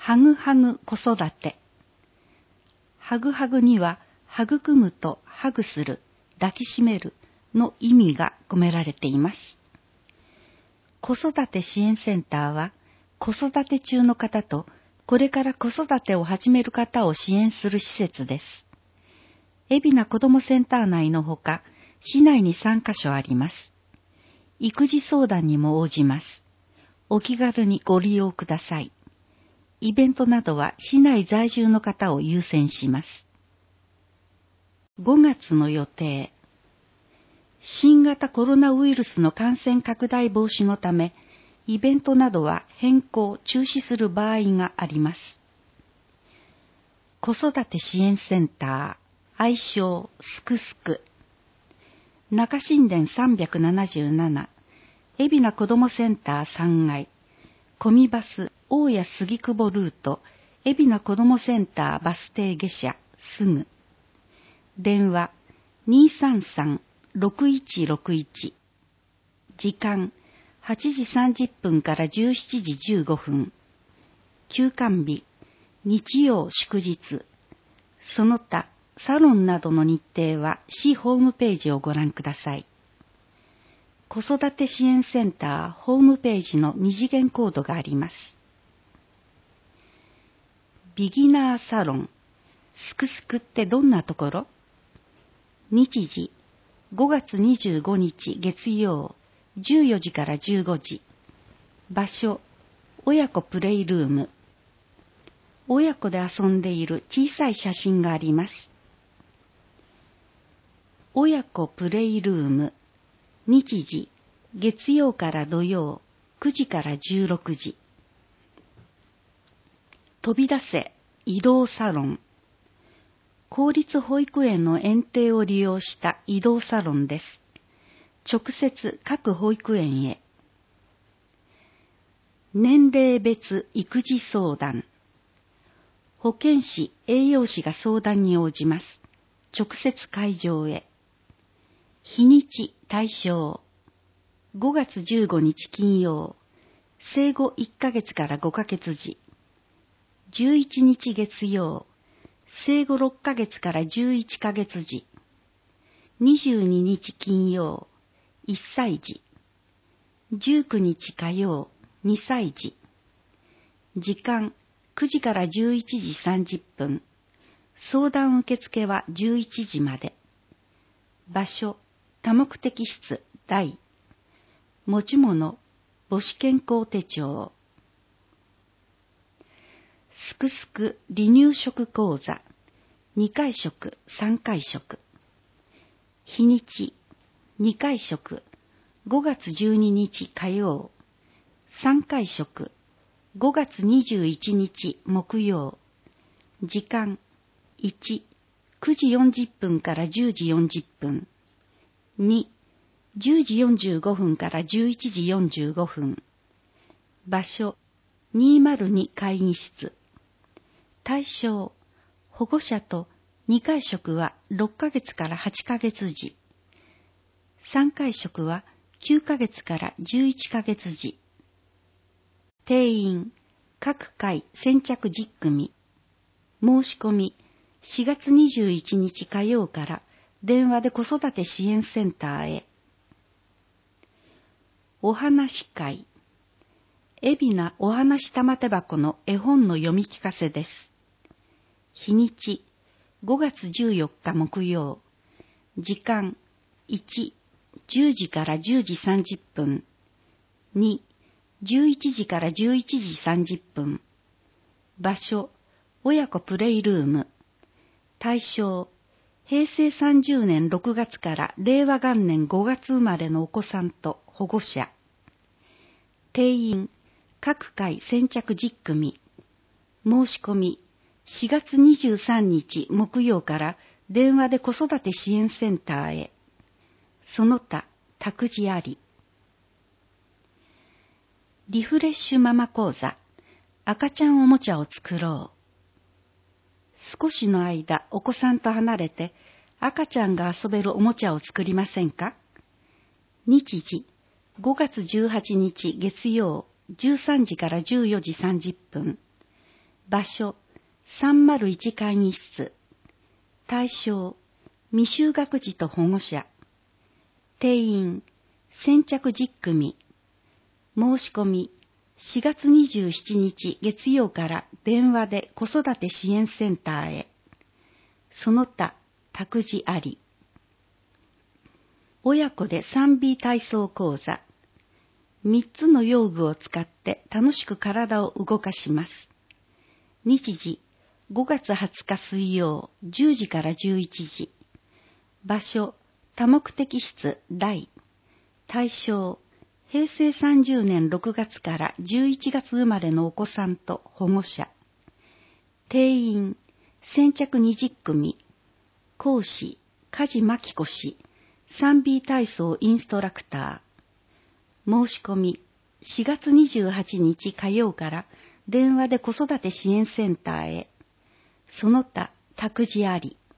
はぐはぐ子育て。はぐはぐには、育むとハグする、抱きしめるの意味が込められています。子育て支援センターは、子育て中の方と、これから子育てを始める方を支援する施設です。海老名子どもセンター内のほか、市内に3カ所あります。育児相談にも応じます。お気軽にご利用ください。イベントなどは市内在住の方を優先します。5月の予定。新型コロナウイルスの感染拡大防止のため、イベントなどは変更・中止する場合があります。子育て支援センター、愛称すくすく。中新田377、海老名子どもセンター3階、コミバス大谷杉久保ルート、海老名子どもセンターバス停下車、すぐ。電話、233-6161。時間、8時30分から17時15分。休館日、日曜祝日。その他、サロンなどの日程は市ホームページをご覧ください。子育て支援センターホームページの二次元コードがあります。ビギナーサロン、すくすくってどんなところ？日時、5月25日月曜、14時から15時。場所、親子プレイルーム。親子で遊んでいる小さい写真があります。親子プレイルーム。日時、月曜から土曜、9時から16時。飛び出せ、移動サロン。公立保育園の園庭を利用した移動サロンです。直接各保育園へ。年齢別育児相談。保健師、栄養士が相談に応じます。直接会場へ。日にち、対象。5月15日金曜。生後1ヶ月から5ヶ月時。11日月曜。生後6ヶ月から11ヶ月時。22日金曜。1歳児。19日火曜。2歳児。時間、9時から11時30分。相談受付は11時まで。場所、多目的室、大。持ち物、母子健康手帳。すくすく離乳食講座。2回食、3回食。日にち、2回食、5月12日火曜。3回食、5月21日木曜。時間、1、9時40分から10時40分。2、10時45分から11時45分。場所、202会議室。対象、保護者と2回食は6ヶ月から8ヶ月時。3回食は9ヶ月から11ヶ月時。定員、各回先着10組。申し込み、4月21日火曜から電話で子育て支援センターへ。お話会。海老名お話玉手箱の絵本の読み聞かせです。日にち、5月14日木曜。時間、1、10時から10時30分。2、11時から11時30分。場所、親子プレイルーム。対象、平成30年6月から令和元年5月生まれのお子さんと保護者。定員、各回先着10組。申し込み、4月23日木曜から電話で子育て支援センターへ。その他、託児あり。リフレッシュママ講座。赤ちゃんおもちゃを作ろう。少しの間、お子さんと離れて、赤ちゃんが遊べるおもちゃを作りませんか？日時、5月18日月曜、13時から14時30分。 場所、301会議室。対象、未就学児と保護者。定員、先着10組。申し込み、4月27日月曜から電話で子育て支援センターへ。その他、託児あり。親子で 3B 体操講座。3つの用具を使って楽しく体を動かします。日時、5月20日水曜、10時から11時。場所、多目的室大。対象、平成30年6月から11月生まれのお子さんと保護者。定員、先着20組。講師、梶真紀子氏、3B 体操インストラクター。申し込み、4月28日火曜から電話で子育て支援センターへ。その他、託児あり。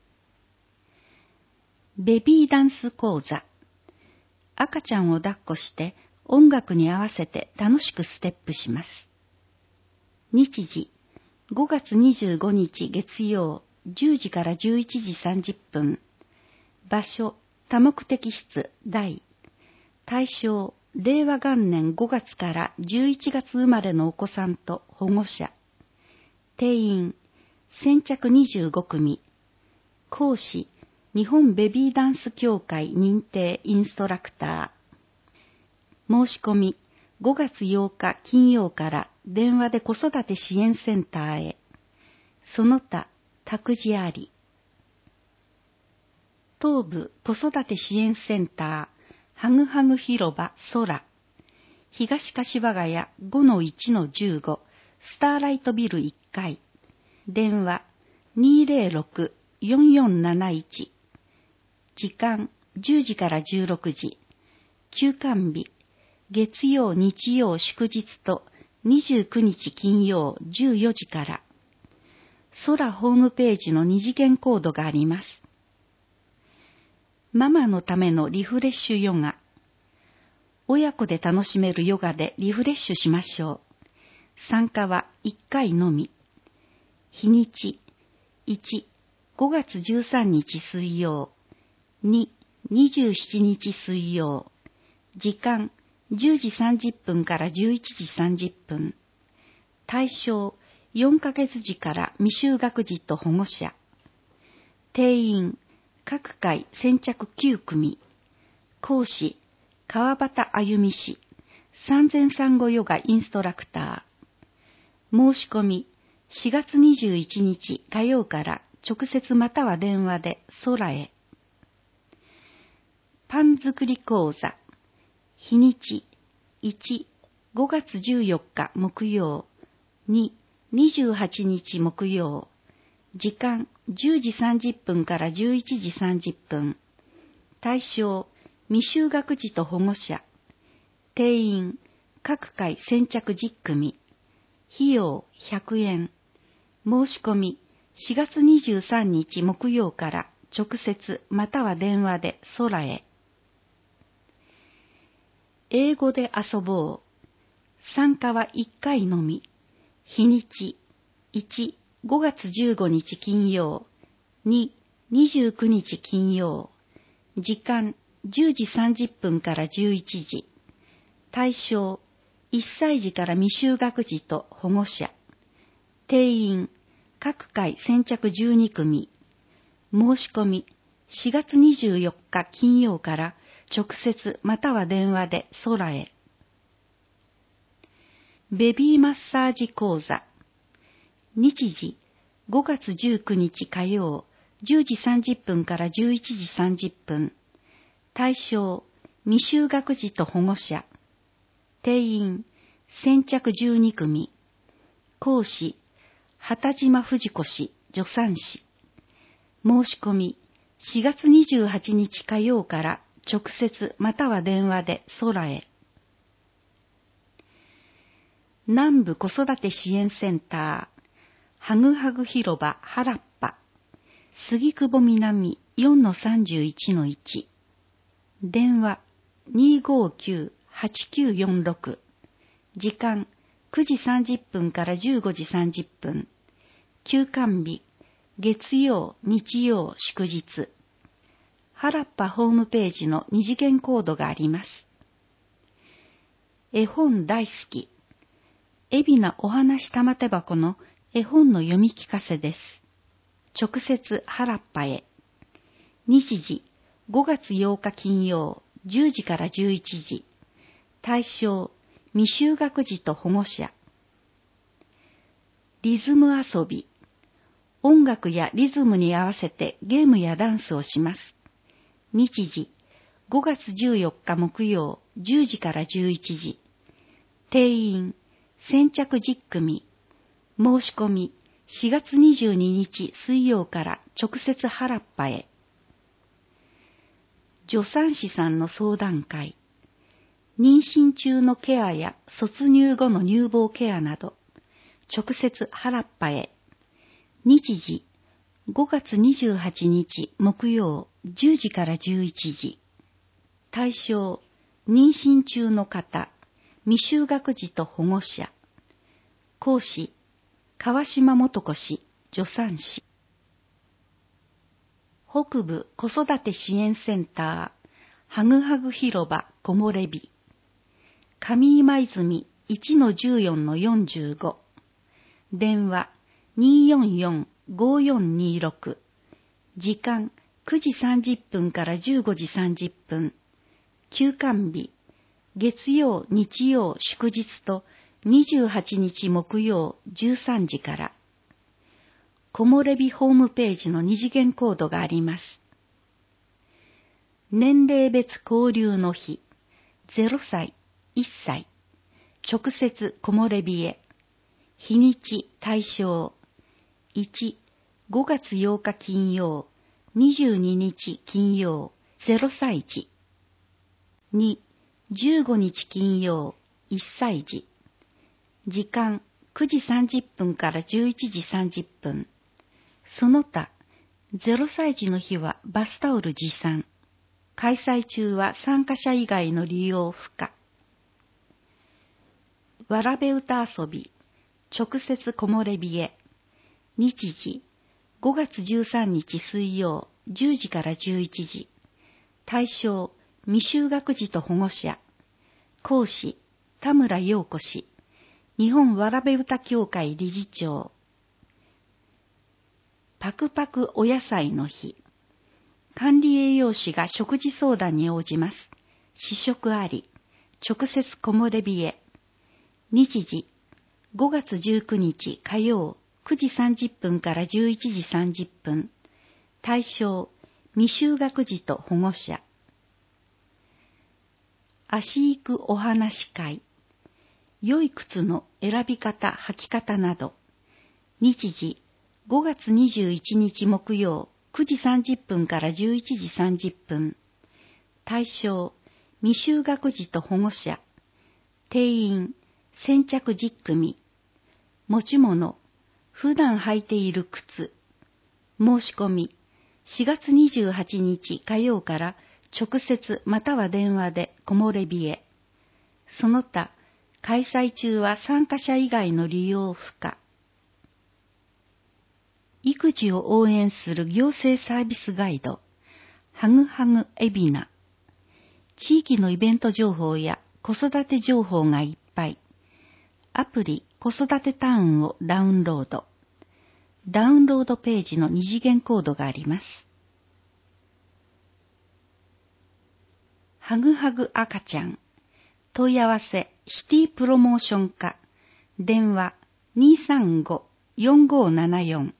ベビーダンス講座。赤ちゃんを抱っこして音楽に合わせて楽しくステップします。日時、5月25日月曜、10時から11時30分。場所、多目的室大。対象、令和元年5月から11月生まれのお子さんと保護者。定員、先着25組。講師、日本ベビーダンス協会認定インストラクター。申し込み、5月8日金曜から電話で子育て支援センターへ。その他、託児あり。東部子育て支援センター、はぐはぐ広場空。東柏ヶ谷 5-1-15 スターライトビル1階。電話 206-4471。時間10時から16時。休館日、月曜、日曜、祝日と29日金曜14時から。空ホームページの二次元コードがあります。ママのためのリフレッシュヨガ。親子で楽しめるヨガでリフレッシュしましょう。参加は1回のみ。日にち、1、5月13日水曜。2、27日水曜。時間、10時30分から11時30分。対象、4ヶ月時から未就学児と保護者。定員、各回先着9組。講師、川端あゆみ氏、産前産後ヨガインストラクター。申し込み、4月21日火曜から直接または電話で空へ。パン作り講座。日にち、1、5月14日木曜。2、28日木曜。時間、10時30分から11時30分。対象、未就学児と保護者。定員、各回先着10組。費用100円。申し込み、4月23日木曜から直接または電話で空へ。英語で遊ぼう。参加は1回のみ。日にち、1、5月15日金曜。2、29日金曜。時間、10時30分から11時。対象、1歳児から未就学児と保護者。定員、各回先着12組。申し込み、4月24日金曜から直接または電話で空へ。ベビーマッサージ講座。日時、5月19日火曜、10時30分から11時30分。対象、未就学児と保護者。定員、先着12組。講師、畑島藤子氏、助産師。申し込み、4月28日火曜から直接または電話で空へ。南部子育て支援センター、はぐはぐ広場原っぱ、杉久保南 4-31-1。電話 259-8946。時間 9時30分から15時30分。休館日、月曜、日曜、祝日。原っぱホームページの二次元コードがあります。絵本大好き。海老名お話玉手箱の絵本の読み聞かせです。直接原っぱへ。日時、5月8日金曜、10時から11時。対象、未就学児と保護者。リズム遊び。音楽やリズムに合わせてゲームやダンスをします。日時、5月14日木曜、10時から11時。定員、先着10組。申し込み、4月22日水曜から直接原っぱへ。助産師さんの相談会。妊娠中のケアや卒乳後の乳房ケアなど、直接原っぱへ。日時、5月28日木曜、10時から11時。対象、妊娠中の方、未就学児と保護者。講師、川島素子氏、助産師。北部子育て支援センター、はぐはぐ広場木漏れ日。上今泉 1-14-45。電話 244-5426。時間9時30分から15時30分。休館日、月曜、日曜、祝日と28日木曜13時から。木漏れ日ホームページの二次元コードがあります。年齢別交流の日、0歳、1歳、直接木漏れ日へ。日にち、対象、1、5月8日金曜、22日金曜、0歳児。2、15日金曜、1歳児。時間、9時30分から11時30分。その他、0歳児の日はバスタオル持参。開催中は参加者以外の利用不可。わらべ歌遊び、直接木漏れ日へ。日時、5月13日水曜、10時から11時。対象、未就学児と保護者。講師、田村陽子氏。日本わらべ歌協会理事長。パクパクお野菜の日。管理栄養士が食事相談に応じます。試食あり。直接木漏れ日へ。日時、5月19日火曜、9時30分から11時30分。対象、未就学児と保護者。足育お話会。良い靴の選び方、履き方など。日時、5月21日木曜、9時30分から11時30分。対象、未就学児と保護者。定員、先着10組。持ち物、普段履いている靴。申し込み、4月28日火曜から直接または電話で木漏れ日へ。その他、開催中は参加者以外の利用不可。育児を応援する行政サービスガイド、はぐはぐ海老名。地域のイベント情報や子育て情報がいっぱい。アプリ子育てターンをダウンロード。ダウンロードページの二次元コードがあります。はぐはぐ赤ちゃん。問い合わせシティプロモーション課。電話 235-4574。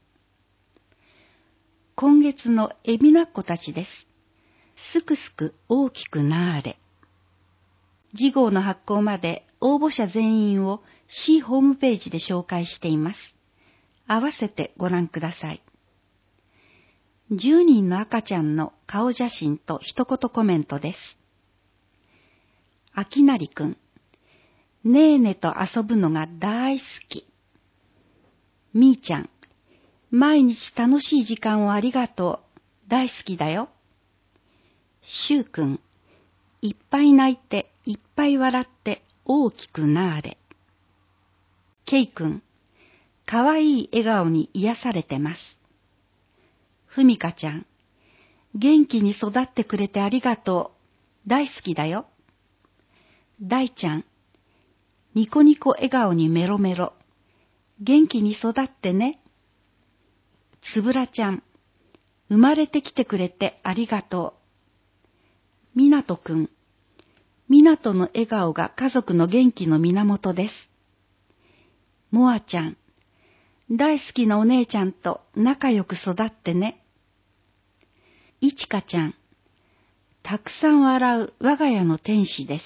今月の海老名っ子たちです。すくすく大きくなーれ。次号の発行まで応募者全員を市ホームページで紹介しています。合わせてご覧ください。10人の赤ちゃんの顔写真と一言コメントです。あきなりくん、ねーねと遊ぶのが大好き。みーちゃん、毎日楽しい時間をありがとう。大好きだよ。しゅうくん、いっぱい泣いて、いっぱい笑って大きくなーれ。 ケイ君、かわいい笑顔に癒されてます。ふみかちゃん、元気に育ってくれてありがとう。大好きだよ。大ちゃん、ニコニコ笑顔にメロメロ。元気に育ってね。つぶらちゃん、生まれてきてくれてありがとう。みなとくん、みなとの笑顔が家族の元気の源です。もあちゃん、大好きなお姉ちゃんと仲良く育ってね。いちかちゃん、たくさん笑う我が家の天使です。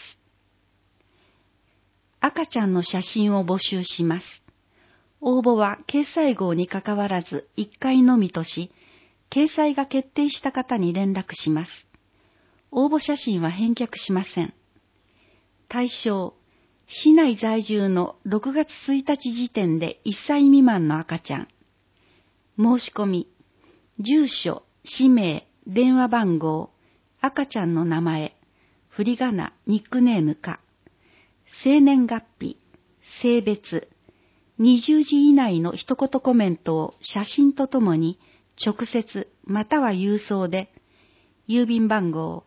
赤ちゃんの写真を募集します。応募は掲載号にかかわらず1回のみとし、掲載が決定した方に連絡します。応募写真は返却しません。対象、市内在住の6月1日時点で1歳未満の赤ちゃん。申し込み、住所、氏名、電話番号、赤ちゃんの名前、振り仮名、ニックネームか、生年月日、性別、20字以内の一言コメントを写真とともに直接または郵送で、郵便番号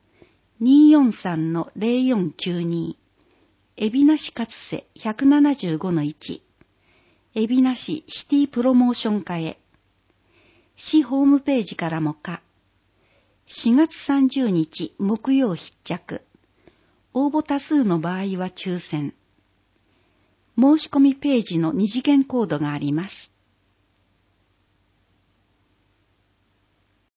243-0492、海老名市勝瀬 175-1、海老名市シティプロモーション課へ、市ホームページからもか、4月30日木曜必着、応募多数の場合は抽選。申し込みページの二次元コードがあります。